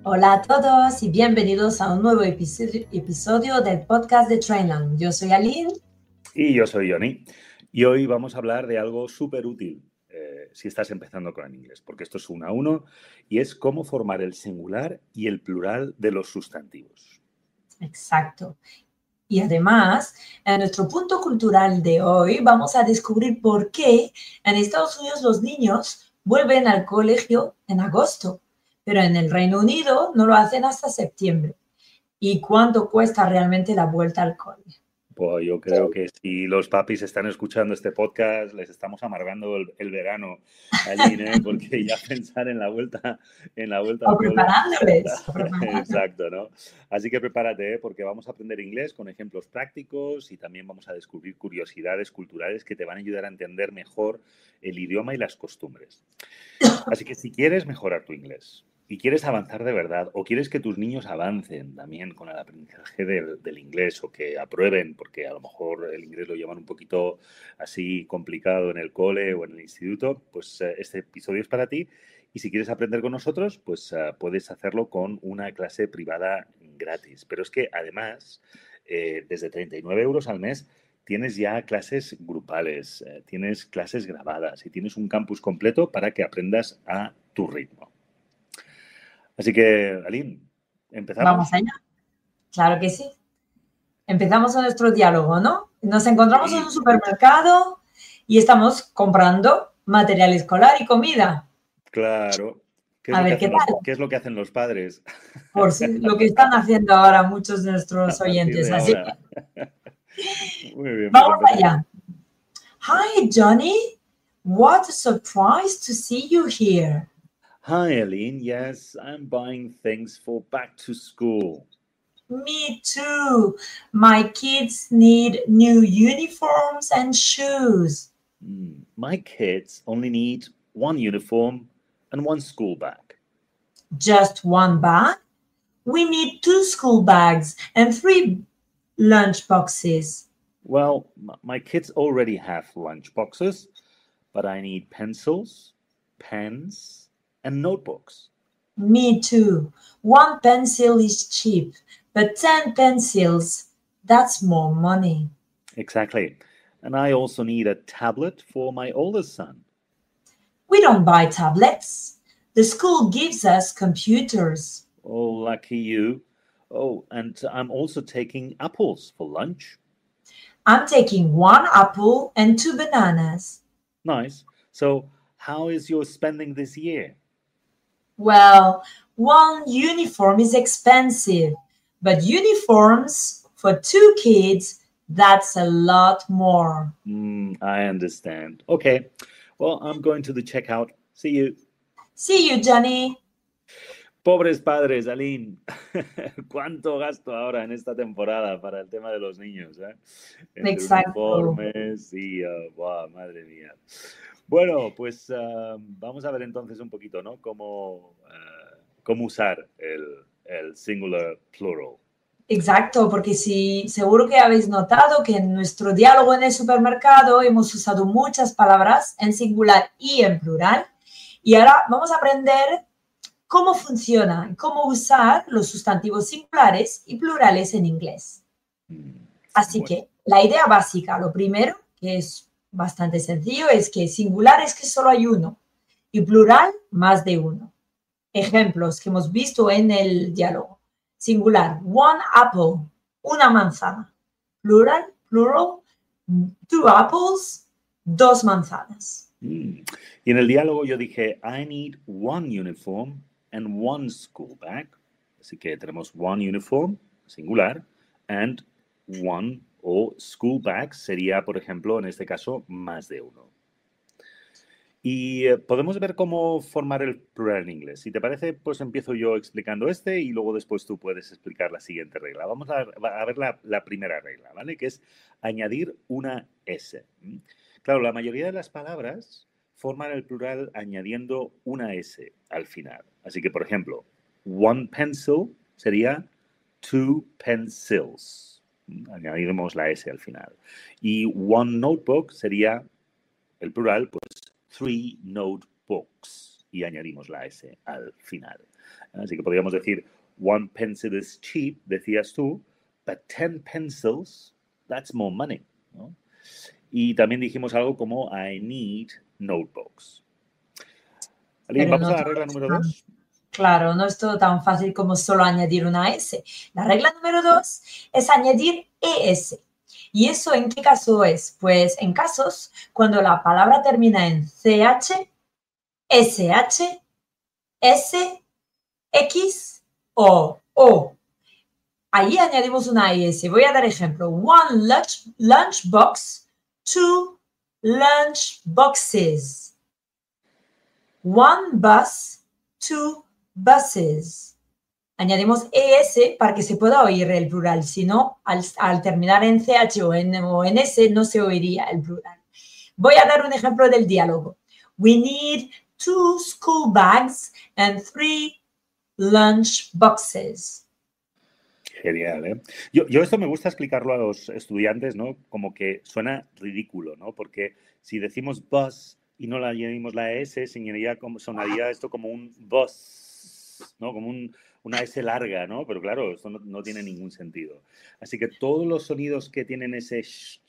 Hola a todos y bienvenidos a un nuevo episodio del podcast de Trainland. Yo soy Aline. Y yo soy Johnny. Y hoy vamos a hablar de algo súper útil si estás empezando con el inglés, porque esto es 1 a 1 y es cómo formar el singular y el plural de los sustantivos. Exacto. Y además, en nuestro punto cultural de hoy vamos a descubrir por qué en Estados Unidos los niños vuelven al colegio en agosto, pero en el Reino Unido no lo hacen hasta septiembre. ¿Y cuánto cuesta realmente la vuelta al cole? Pues yo creo que si los papis están escuchando este podcast, les estamos amargando el verano, Aline, ¿eh? Porque ya pensar en la vuelta O al cole. preparándoles. Exacto, ¿no? Así que prepárate, ¿eh? Porque vamos a aprender inglés con ejemplos prácticos y también vamos a descubrir curiosidades culturales que te van a ayudar a entender mejor el idioma y las costumbres. Así que si quieres mejorar tu inglés y quieres avanzar de verdad o quieres que tus niños avancen también con el aprendizaje del inglés o que aprueben, porque a lo mejor el inglés lo llevan un poquito así complicado en el cole o en el instituto, pues este episodio es para ti. Y si quieres aprender con nosotros, pues puedes hacerlo con una clase privada gratis. Pero es que además, desde 39 euros al mes, tienes ya clases grupales, tienes clases grabadas y tienes un campus completo para que aprendas a tu ritmo. Así que, Aline, Vamos ¿empezamos? allá. Claro que sí. Empezamos nuestro diálogo, ¿no? Nos encontramos en un Sí, supermercado y estamos comprando material escolar y comida. claro. ¿Qué es A lo que ver qué hacen tal. qué es lo que hacen los padres Por si, lo que están haciendo ahora muchos de a nuestros partir oyentes. de Así que ahora? Muy bien, pues vamos empecemos. allá. Hi, Johnny. What a surprise to see you here. Hi, Aline. Yes, I'm buying things for back to school. Me too. My kids need new uniforms and shoes. My kids only need one uniform and one school bag. Just one bag? We need 2 school bags and 3 lunch boxes. Well, my kids already have lunch boxes, but I need pencils, pens, and notebooks. Me too. 1 pencil is cheap, but 10 pencils, that's more money. Exactly. And I also need a tablet for my oldest son. We don't buy tablets. The school gives us computers. Oh, lucky you. Oh, and I'm also taking apples for lunch. I'm taking 1 apple and 2 bananas. Nice. So, how is your spending this year? Well, 1 uniform is expensive, but uniforms for 2 kids, that's a lot more. I understand. Okay. Well, I'm going to the checkout. See you. See you, Johnny. Pobres padres, Aline. ¿Cuánto gasto ahora en esta temporada para el tema de los niños? Entre Exacto. uniformes y... ¡buah, madre mía! Bueno, pues vamos a ver entonces un poquito, ¿no? Cómo usar el singular plural. Exacto, porque sí, seguro que habéis notado que en nuestro diálogo en el supermercado hemos usado muchas palabras en singular y en plural. Y ahora vamos a aprender cómo funciona, cómo usar los sustantivos singulares y plurales en inglés. Así Bueno. que la idea básica, lo primero, que es bastante sencillo, es que singular es que solo hay uno y plural más de uno. Ejemplos que hemos visto en el diálogo. Singular, 1 apple, una manzana. Plural, 2 apples, 2 manzanas. Y en el diálogo yo dije, I need 1 uniform and 1 school bag. Así que tenemos 1 uniform, singular, and 1 o school bag sería, por ejemplo, en este caso, más de uno. Y podemos ver cómo formar el plural en inglés. Si te parece, pues empiezo yo explicando y luego después tú puedes explicar la siguiente regla. Vamos a ver la primera regla, ¿vale? Que es añadir una S. Claro, la mayoría de las palabras forman el plural añadiendo una S al final. Así que, por ejemplo, 1 pencil sería 2 pencils. Añadiremos la S al final. Y 1 notebook sería el plural, pues 3 notebooks y añadimos la S al final. Así que podríamos decir, one pencil is cheap, decías tú, but 10 pencils, that's more money, ¿no? Y también dijimos algo como, I need notebooks. Aline, Pero vamos no a la todo regla es número tan- 2. Claro, no es todo tan fácil como solo añadir una S. La regla número 2 es añadir ES. ¿Y eso en qué caso es? Pues en casos cuando la palabra termina en CH, SH, S, X o O. Ahí añadimos una ES. Voy a dar ejemplo. One lunchbox, two lunchboxes. One bus, two buses. Añadimos ES para que se pueda oír el plural. Si no, al terminar en CH o en S no se oiría el plural. Voy a dar un ejemplo del diálogo. We need 2 school bags and 3 lunch boxes. Genial, ¿eh? Yo esto me gusta explicarlo a los estudiantes, ¿no? Como que suena ridículo, ¿no? Porque si decimos bus y no le añadimos la S, sonaría esto como un bus, ¿no? Como una S larga, ¿no? Pero claro, esto no tiene ningún sentido. Así que todos los sonidos que tienen ese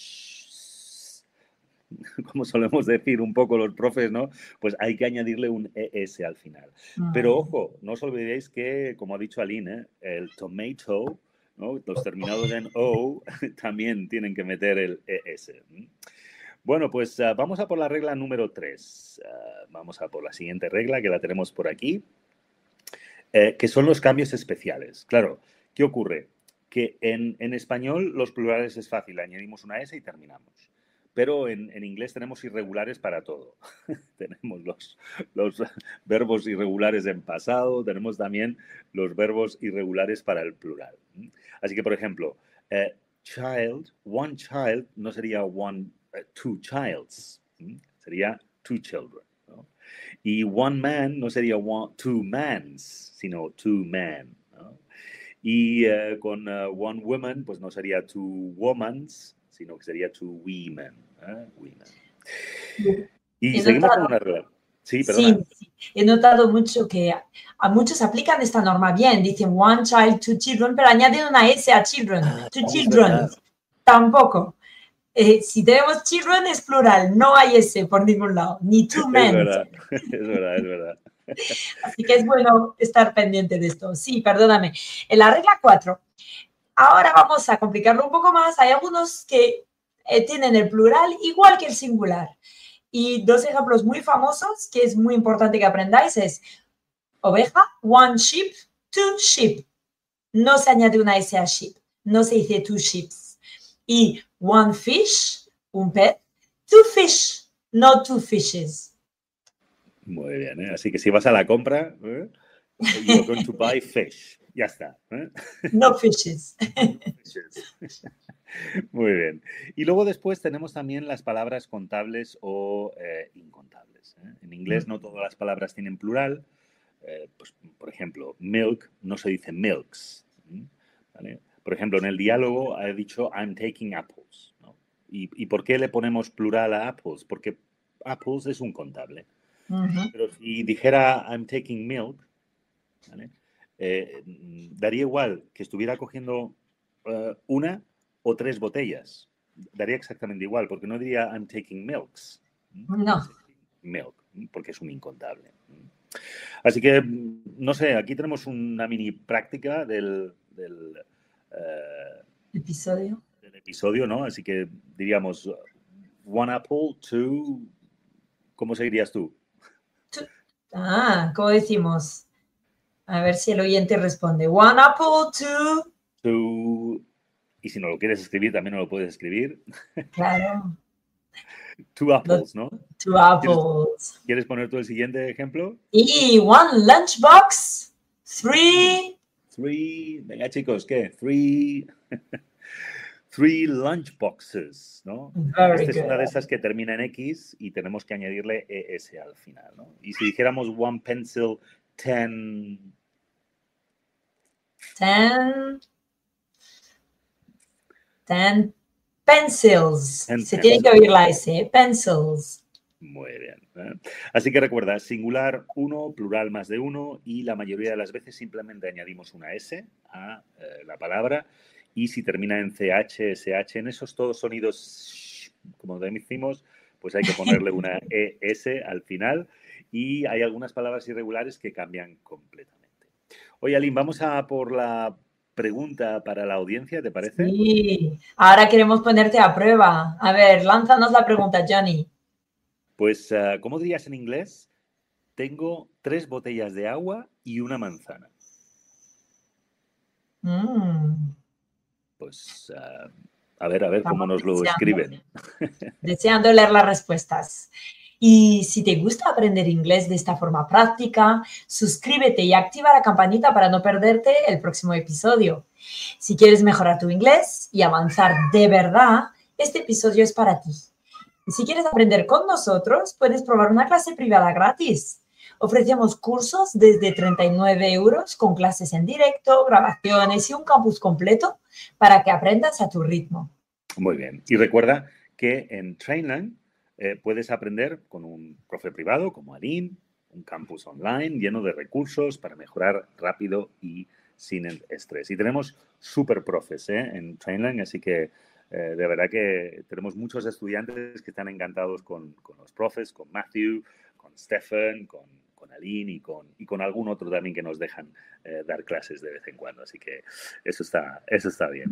como solemos decir un poco los profes, ¿no? Pues hay que añadirle un ES al final. Pero ojo, no os olvidéis que, como ha dicho Aline, el tomato, ¿no? Los terminados en O también tienen que meter el ES. Bueno, pues vamos a por la regla número 3. Vamos a por la siguiente regla, que la tenemos por aquí, que son los cambios especiales. Claro, ¿qué ocurre? Que en español los plurales es fácil, añadimos una S y terminamos. Pero en inglés tenemos irregulares para todo. Tenemos los verbos irregulares en pasado, tenemos también los verbos irregulares para el plural. Así que, por ejemplo, child, one child no sería two childs, sería two children, ¿no? Y one man no sería two mans, sino two men, ¿no? Y con one woman, pues no sería two womans, sino que sería two women. Women. Y He seguimos con notado, una regla. Sí, sí, perdona. he notado mucho que a muchos aplican esta norma bien. Dicen one child, two children, pero añaden una S a children. Two Es children. verdad. Tampoco. Si tenemos children es plural, no hay S por ningún lado, ni two Es men. verdad, es verdad, es verdad. Así que es bueno estar pendiente de esto. Sí, perdóname. En la regla 4, ahora vamos a complicarlo un poco más. Hay algunos que tienen el plural igual que el singular. Y dos ejemplos muy famosos que es muy importante que aprendáis es oveja, one sheep, two sheep. No se añade una S a sheep, no se dice two sheeps. Y one fish, un pez, two fish, no two fishes. Muy bien, ¿eh? Así que si vas a la compra, you're going to buy fish. Ya está. No fishes. Muy bien. Y luego después tenemos también las palabras contables o incontables. En inglés no todas las palabras tienen plural. Pues, por ejemplo, milk no se dice milks. ¿Vale? Por ejemplo, en el diálogo he dicho I'm taking apples, ¿no? ¿Y por qué le ponemos plural a apples? Porque apples es un contable. Pero si dijera I'm taking milk, ¿vale? Daría igual que estuviera cogiendo una o 3 botellas. Daría exactamente igual, porque no diría I'm taking milks. No. Milk, porque es un incontable. Así que, no sé, aquí tenemos una mini práctica del episodio, ¿no? Así que diríamos one apple, two, ¿cómo seguirías tú? ¿Cómo decimos? A ver si el oyente responde. One apple, Two. Y si no lo quieres escribir, también no lo puedes escribir. Claro. Two apples, ¿no? Two apples. ¿Quieres poner tú el siguiente ejemplo? Y one lunchbox, three. Venga, chicos, ¿qué? Three lunchboxes, ¿no? Esta es una de esas que termina en X y tenemos que añadirle ES al final, ¿no? Y si dijéramos one pencil, 10 pencils. Se tiene que oír la S, pencils. Muy bien. Así que recuerda, singular uno, plural más de uno y la mayoría de las veces simplemente añadimos una S a la palabra y si termina en CH, SH, en esos todos sonidos, como decimos, pues hay que ponerle una ES al final y hay algunas palabras irregulares que cambian completamente. Oye, Aline, vamos a por la pregunta para la audiencia, ¿te parece? Sí, ahora queremos ponerte a prueba. A ver, lánzanos la pregunta, Johnny. Pues, ¿cómo dirías en inglés? Tengo 3 botellas de agua y una manzana. Mm, Pues, a ver cómo estamos nos lo deseando, escriben. deseando leer las respuestas. Y si te gusta aprender inglés de esta forma práctica, suscríbete y activa la campanita para no perderte el próximo episodio. Si quieres mejorar tu inglés y avanzar de verdad, este episodio es para ti. Y si quieres aprender con nosotros, puedes probar una clase privada gratis. Ofrecemos cursos desde 39 euros con clases en directo, grabaciones y un campus completo para que aprendas a tu ritmo. Muy bien. Y recuerda que en Trainlang puedes aprender con un profe privado como Aline, un campus online lleno de recursos para mejorar rápido y sin el estrés. Y tenemos super profes en Trainlang, así que de verdad que tenemos muchos estudiantes que están encantados con los profes, con Matthew, con Stephen, con Aline y con algún otro también que nos dejan dar clases de vez en cuando. Así que eso está bien.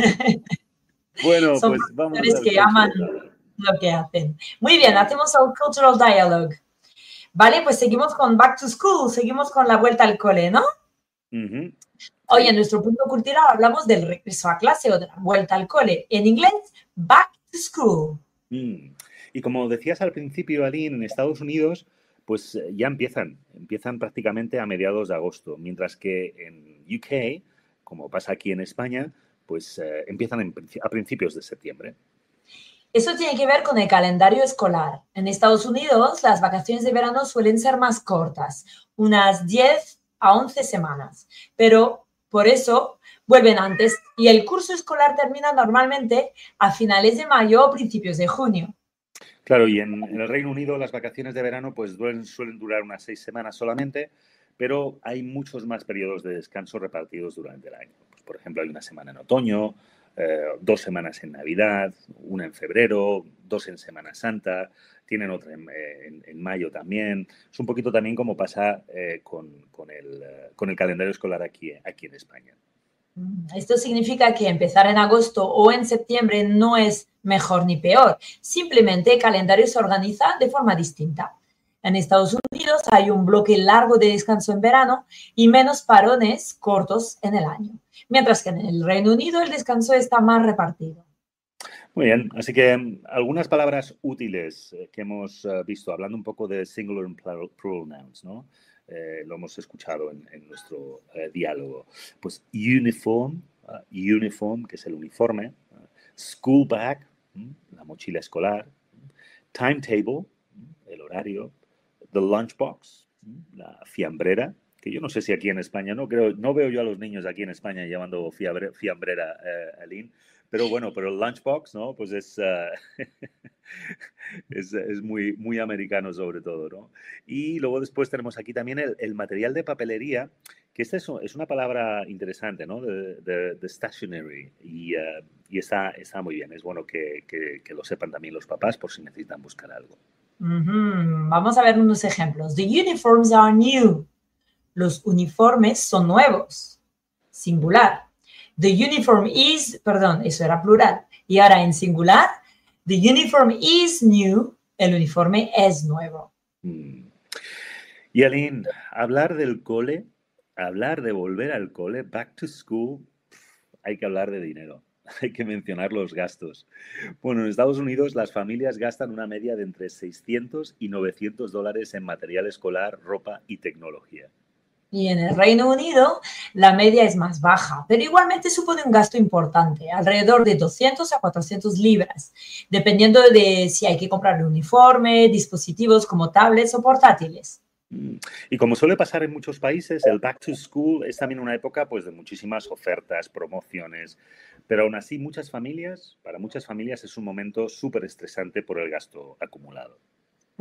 Bueno, Son pues vámonos profesores al que aman cultural dialogue. lo que hacen. Muy bien, hacemos el Cultural Dialogue. Vale, pues seguimos con Back to School, seguimos con la vuelta al cole, ¿no? Ujú, Hoy en sí. nuestro punto cultural hablamos del regreso a clase o de la vuelta al cole. En inglés, Back to School. Mm. Y como decías al principio, Aline, en Estados Unidos, pues ya empiezan prácticamente a mediados de agosto, mientras que en UK, como pasa aquí en España, pues empiezan a principios de septiembre. Eso tiene que ver con el calendario escolar. En Estados Unidos, las vacaciones de verano suelen ser más cortas, unas 10 a 11 semanas, pero por eso vuelven antes y el curso escolar termina normalmente a finales de mayo o principios de junio. Claro, y en el Reino Unido las vacaciones de verano pues suelen durar unas 6 semanas solamente, pero hay muchos más periodos de descanso repartidos durante el año. Pues, por ejemplo, hay una semana en otoño, 2 semanas en Navidad, una en febrero, dos en Semana Santa, tienen otra en mayo también. Es un poquito también como pasa con el calendario escolar aquí en España. Esto significa que empezar en agosto o en septiembre no es mejor ni peor. Simplemente el calendario se organiza de forma distinta. En Estados Unidos hay un bloque largo de descanso en verano y menos parones cortos en el año, mientras que en el Reino Unido el descanso está más repartido. Muy bien, así que algunas palabras útiles que hemos visto, hablando un poco de singular and plural nouns, ¿no? Lo hemos escuchado en nuestro diálogo. Pues uniform, uniform, que es el uniforme, school bag, la mochila escolar, timetable, el horario, the lunchbox, la fiambrera, que yo no sé si aquí en España, no veo yo a los niños aquí en España llevando fiambrera, Aline, pero bueno, pero el lunchbox, ¿no? Pues es muy, muy americano sobre todo, ¿no? Y luego después tenemos aquí también el material de papelería, que es una palabra interesante, ¿no? De stationery y está muy bien. Es bueno que lo sepan también los papás por si necesitan buscar algo. Vamos a ver unos ejemplos. The uniforms are new. Los uniformes son nuevos. Singular. The uniform is, perdón, eso era plural. Y ahora en singular, the uniform is new. El uniforme es nuevo. Mm. Y Aline, hablar del cole, hablar de volver al cole, back to school, hay que hablar de dinero. Hay que mencionar los gastos. Bueno, en Estados Unidos las familias gastan una media de entre 600 y 900 dólares en material escolar, ropa y tecnología. Y en el Reino Unido la media es más baja, pero igualmente supone un gasto importante, alrededor de 200 a 400 libras, dependiendo de si hay que comprar uniforme, dispositivos como tablets o portátiles. Y como suele pasar en muchos países, el back to school es también una época pues, de muchísimas ofertas, promociones, pero aún así para muchas familias es un momento súper estresante por el gasto acumulado.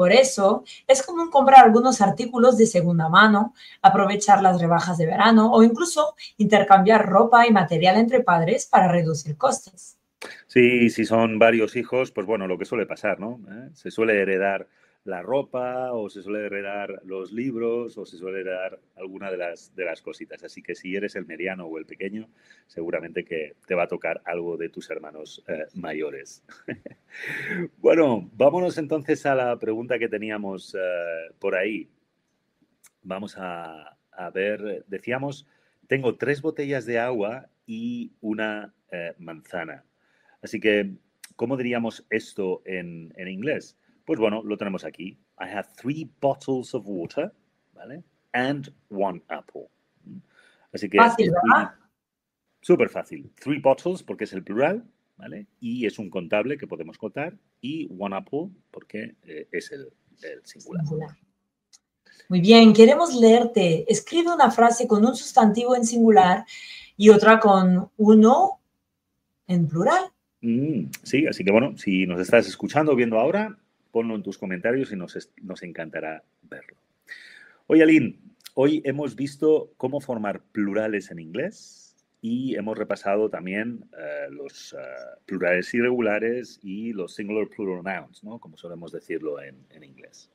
Por eso, es común comprar algunos artículos de segunda mano, aprovechar las rebajas de verano o incluso intercambiar ropa y material entre padres para reducir costes. Sí, si son varios hijos, pues bueno, lo que suele pasar, ¿no? Se suele heredar la ropa o se suele heredar los libros o se suele heredar alguna de las cositas. Así que si eres el mediano o el pequeño, seguramente que te va a tocar algo de tus hermanos mayores. Bueno, vámonos entonces a la pregunta que teníamos por ahí. Vamos a ver, decíamos, tengo 3 botellas de agua y una manzana. Así que, ¿cómo diríamos esto en inglés? Pues bueno, lo tenemos aquí. I have 3 bottles of water, ¿vale? And 1 apple. Así que, Fácil, ¿verdad? súper fácil. 3 bottles porque es el plural, ¿vale? Y es un contable que podemos contar. Y 1 apple porque es el singular. Singular. Muy bien, queremos leerte. Escribe una frase con un sustantivo en singular y otra con uno en plural. Sí, así que bueno, si nos estás escuchando o viendo ahora, ponlo en tus comentarios y nos encantará verlo. Oye, Aline, hoy hemos visto cómo formar plurales en inglés y hemos repasado también los plurales irregulares y los singular plural nouns, ¿no? Como solemos decirlo en inglés.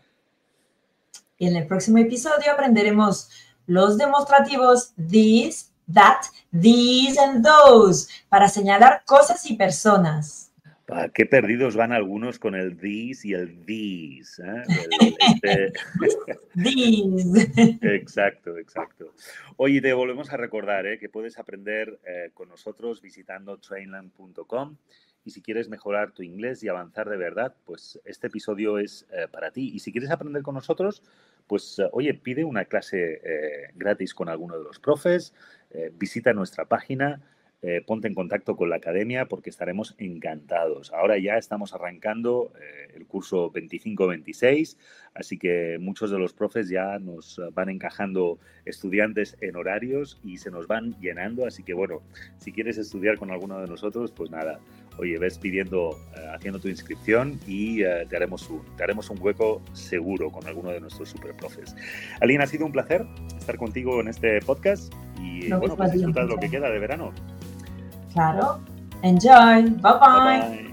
Y en el próximo episodio aprenderemos los demostrativos this, that, these and those para señalar cosas y personas. Qué perdidos van algunos con el these y el these. These. Exacto, exacto. Oye, te volvemos a recordar que puedes aprender con nosotros visitando trainland.com y si quieres mejorar tu inglés y avanzar de verdad, pues este episodio es para ti. Y si quieres aprender con nosotros, pues oye, pide una clase gratis con alguno de los profes, visita nuestra página, ponte en contacto con la academia porque estaremos encantados. Ahora ya estamos arrancando el curso 25-26, así que muchos de los profes ya nos van encajando estudiantes en horarios y se nos van llenando, así que bueno, si quieres estudiar con alguno de nosotros, pues nada, oye, ves pidiendo, haciendo tu inscripción y te haremos un hueco seguro con alguno de nuestros super profes. Aline, ha sido un placer estar contigo en este podcast y bueno, pues disfruta lo que queda de verano. Claro. Enjoy. Bye bye. Bye bye.